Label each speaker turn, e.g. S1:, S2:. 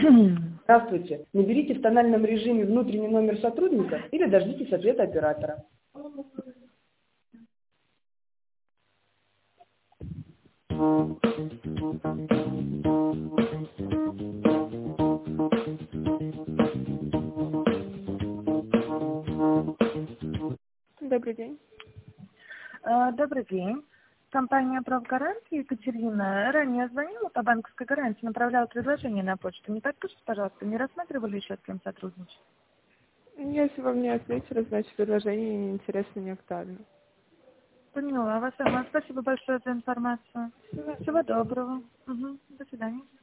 S1: Здравствуйте. Наберите в тональном режиме внутренний номер сотрудника или дождитесь ответа оператора. Добрый день.
S2: Добрый день. Компания «Правгарант» Екатерина ранее звонила по банковской гарантии, направляла предложение на почту. Не подскажите, пожалуйста, не рассматривали еще с кем сотрудничать?
S1: Если вам не ответили, значит предложение не интересно, не актуально.
S2: Поняла вас, ага. Спасибо большое за информацию. Всего доброго. До свидания.